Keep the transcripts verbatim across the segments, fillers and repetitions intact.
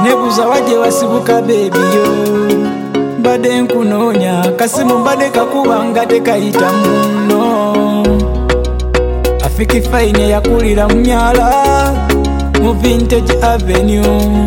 nebuza waje wasibuka baby yo mbade nkunonya kasimu mbade kakubanga tekayita muno afiki fine yakulira mnyala mu Vintage Avenue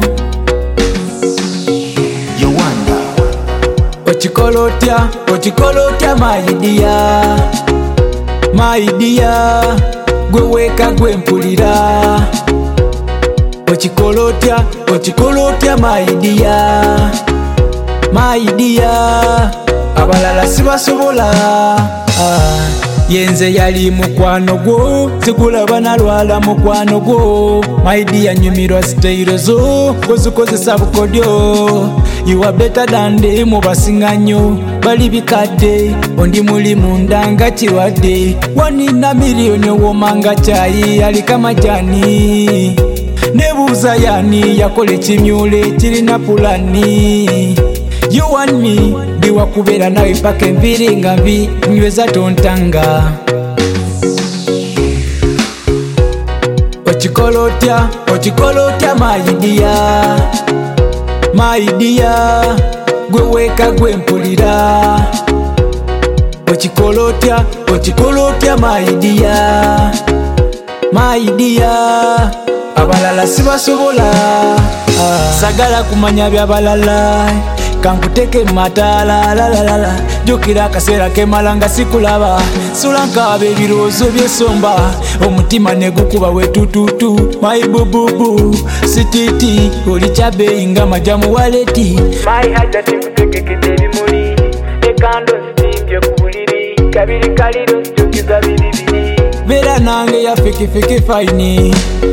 Yowanda Ochikolotia, ochikolotia my dear My dear Gwe weka gwe mpulira Ochikolotia, ochikolotia my dear My dear Abalala sibasobola ah. Yenze yali mukwano gwo Sigulaba nalwala mukwano gwo My dear nyumirwa sitairo zo Kozikozesa bukodyo You are better than them obasinga nnyo bali bikadde ondi muli munda nga kirwadde wanina miliyoni womanga kyayi alika majani nebuuza yani yakola ekimyule kirina pulani You want me biwakubeera nawe paka enviiri nga mbi nyweza tontanga Ochikolotia, ochikolotia my dear My dear Gwe weka gwe mpulira Ochikolotia, ochikolotia my dear My dear Abalala sibasobola ah. Sagala kumanya byabalala Kankuteke matala la la la la Jukira akaseera kemalanga sikulaba Sulanka bebirozo byesomba Omutima negukuba wetututu My bububu Sititi Olichabe inga majamu waleti My heart simkutekekete ebimuli Ekando zitimbye ku buliri Kabiri kaliro njukiza biribiri Bera nange ya fiki fiki faini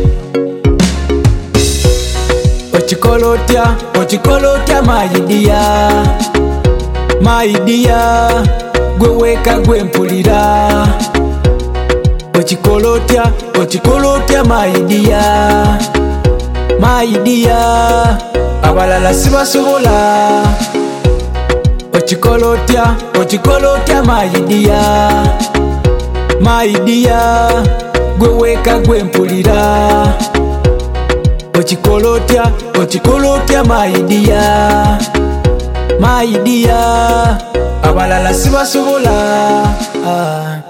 Ochikolotia, ochikolotia my dear My dear Gwe weka gwe mpulira Ochikolotia, ochikolotia my dear My dear Abalala sibasobola Ochikolotia, ochikolotia my dear My dear Gwe weka gwe mpulira Ochikolotia, ochikolotia my dear My dear Abalala sibasobola ah.